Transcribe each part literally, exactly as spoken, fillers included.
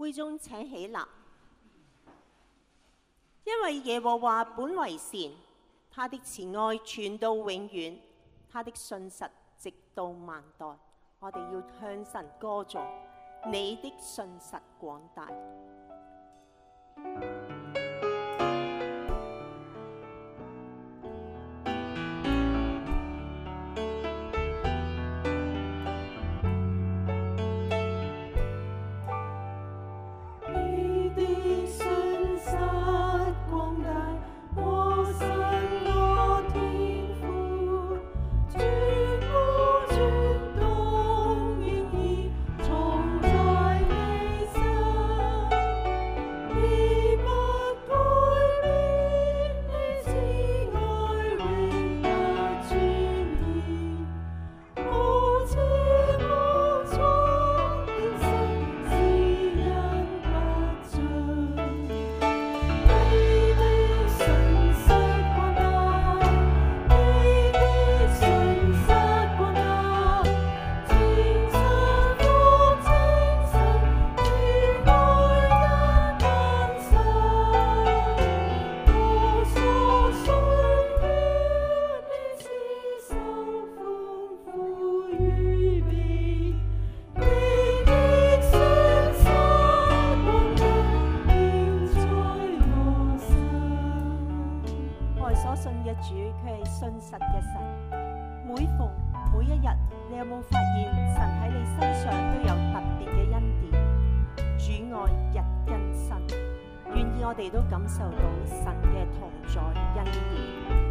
會眾請起立，因為耶和華本為善，他的慈愛傳到永遠，他的信實直到萬代。我哋要向神歌頌，你的信實廣大。我哋都感受到神嘅同在恩典。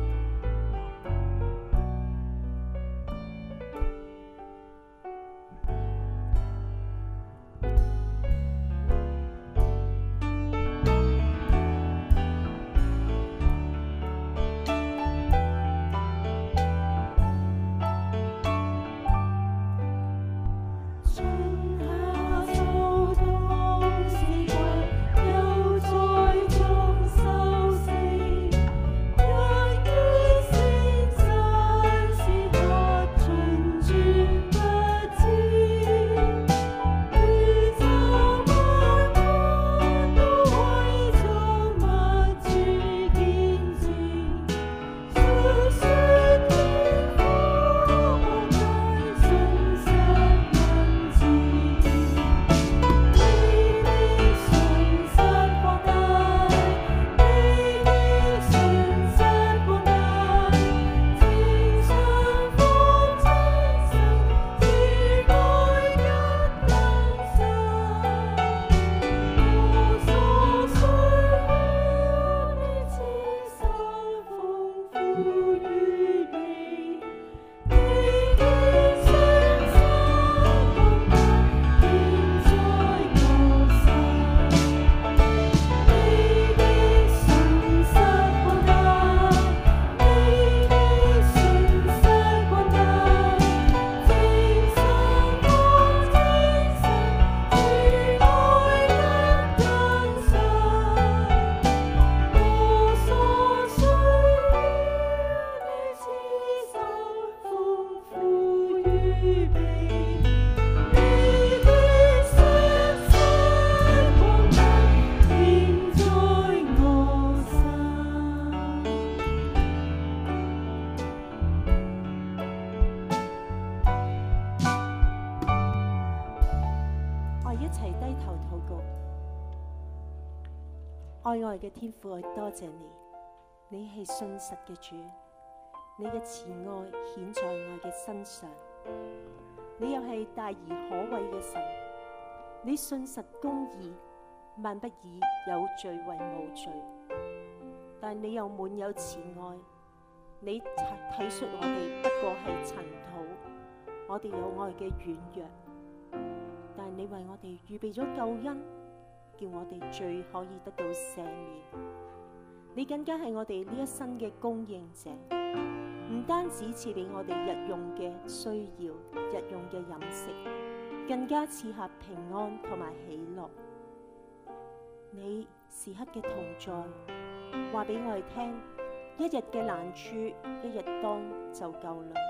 愛愛嘅天父，我多謝你，你係信實嘅主，你嘅慈愛顯在我嘅身上，你又係大而可畏嘅神，你信實公義，萬不以有罪為無罪，但你又滿有慈愛，你體恤我哋不過係塵土，我哋有愛嘅軟弱，但你為我哋預備咗救恩，叫我哋罪可以得到赦免。你更加係我哋呢一生嘅供應者，唔單止賜俾我哋日用嘅需要、日用嘅飲食，更加賜下平安同埋喜樂。你時刻嘅同在，話俾我哋聽，一日嘅難處，一日當就夠啦。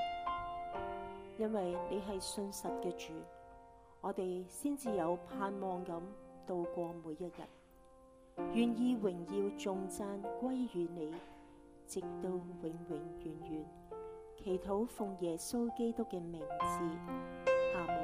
因為你係信實嘅主，我哋先至有盼望咁度過每一日，願意榮耀頌讚歸於你，直到永永遠遠。祈禱奉耶穌基督嘅名字，阿門。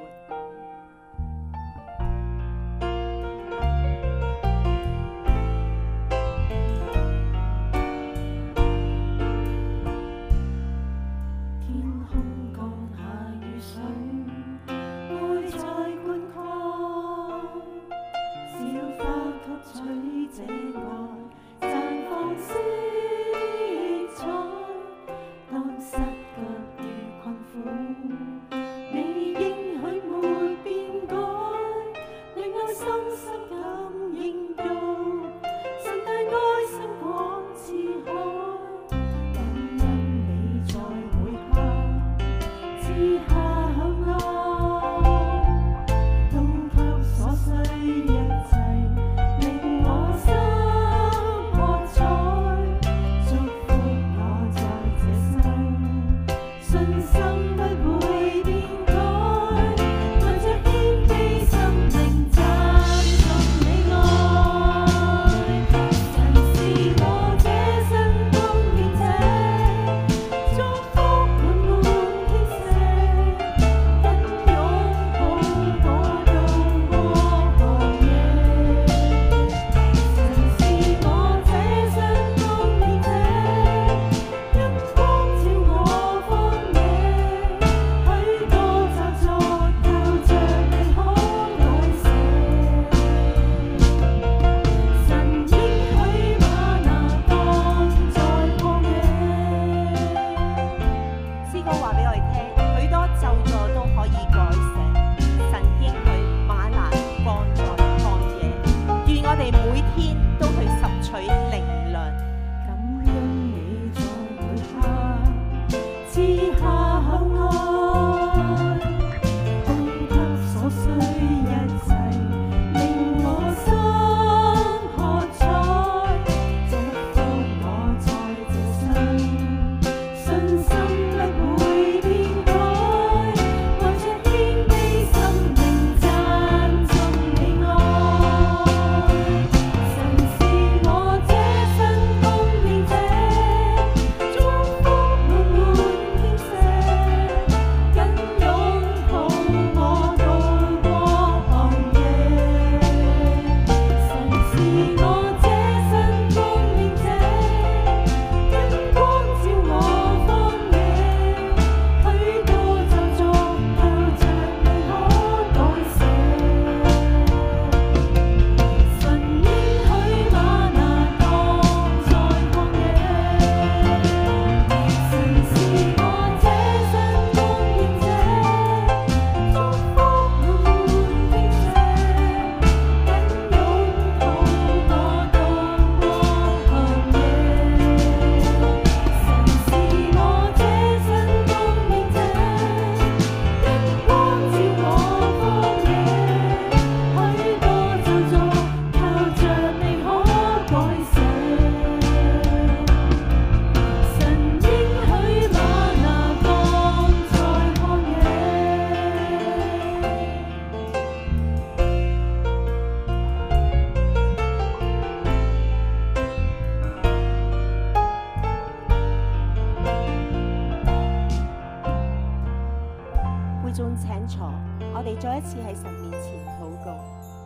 眾請坐，我哋再一次喺神面前禱告。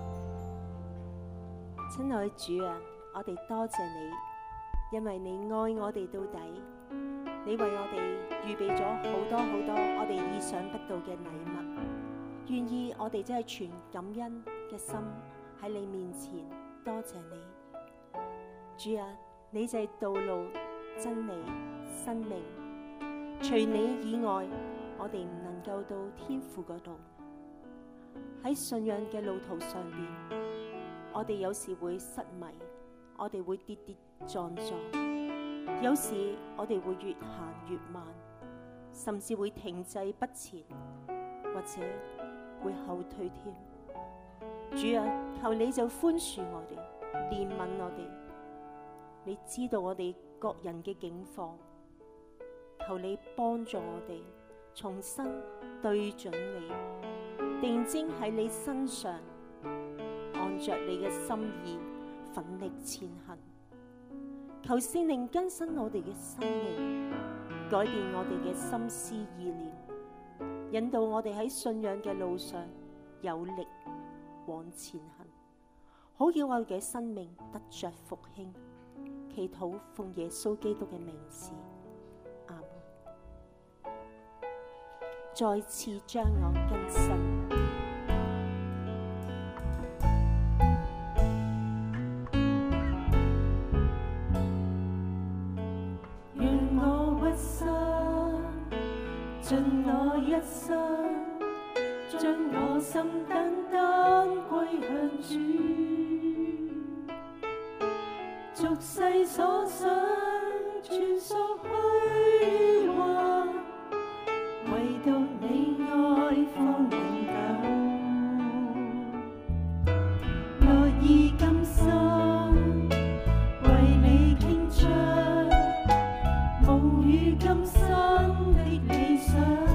親愛主啊，我哋多謝你，因為你愛我哋到底，你為我哋預備咗好多好多我哋意想不到嘅禮物，願意我哋真係存感恩嘅心喺你面前多謝你。主啊，你就係道路、真理、生命，除你以外，我哋唔能夠到天父嗰度。喺信仰嘅路途上邊，我哋有時會失迷，我哋會跌跌撞撞，有時我哋會越行越慢，甚至會停滯不前，或者會後退添。主啊，求你就寬恕我哋，憐憫我哋。你知道我哋各人嘅境況，求你幫助我哋重新對準你，定睛喺你身上，按着你嘅心意奮力前行。求聖靈更新我哋嘅生命，改變我哋嘅心思意念，引導我哋喺信仰嘅路上有力往前行，好叫我哋嘅生命得着復興。祈禱奉耶穌基督嘅名字，阿門。再次將我更新，讓我屈膝，盡我一生，將我心單單歸向主，俗世所想全屬虛幻，唯獨你愛方永久。樂意甘心為你傾出夢與今生的理想。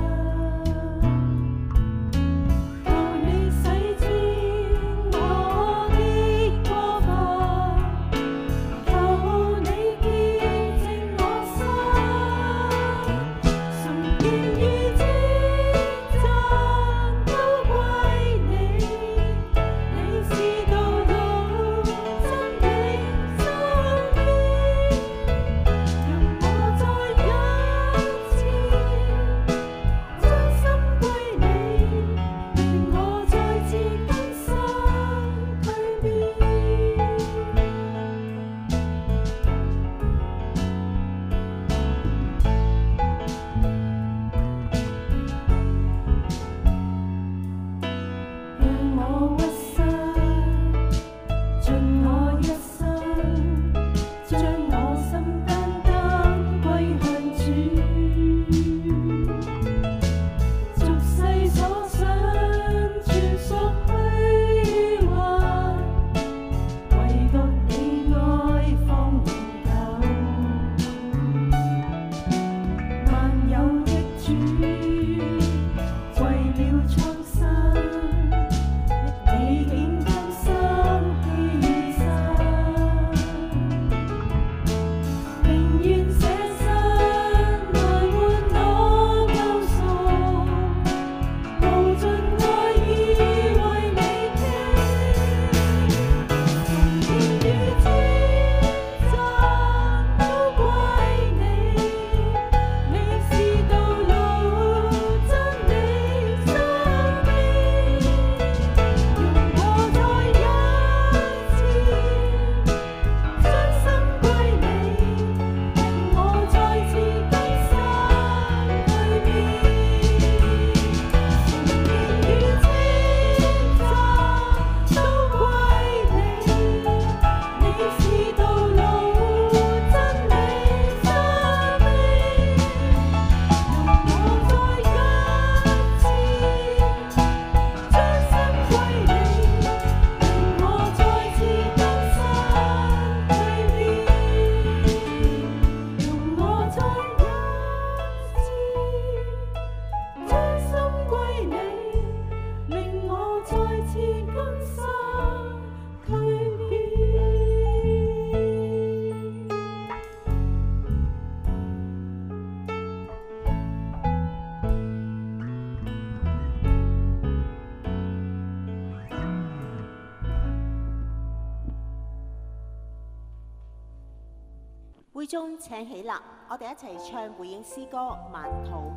會眾請起立，我哋一齊唱回應詩歌《萬土》。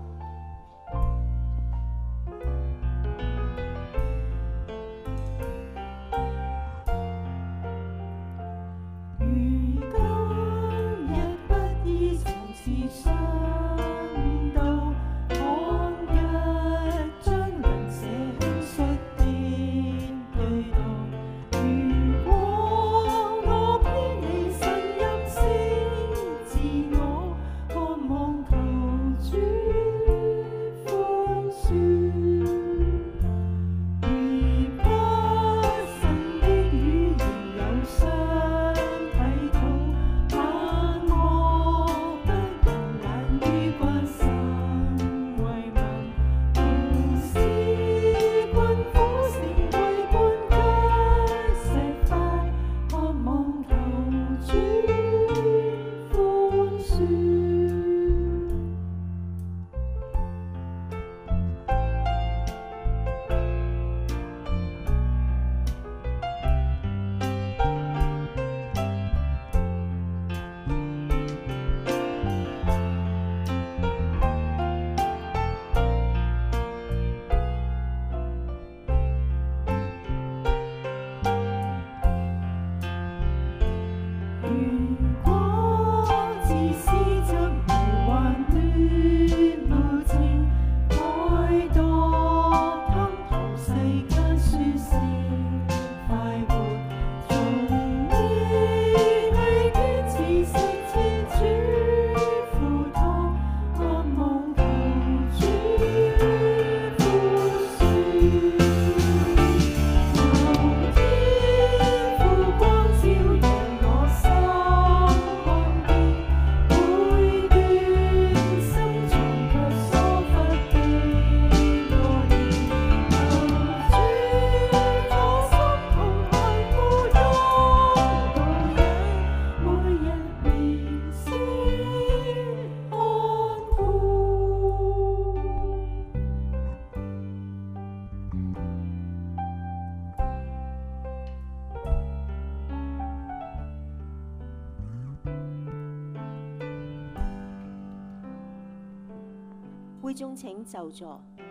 會眾請就座。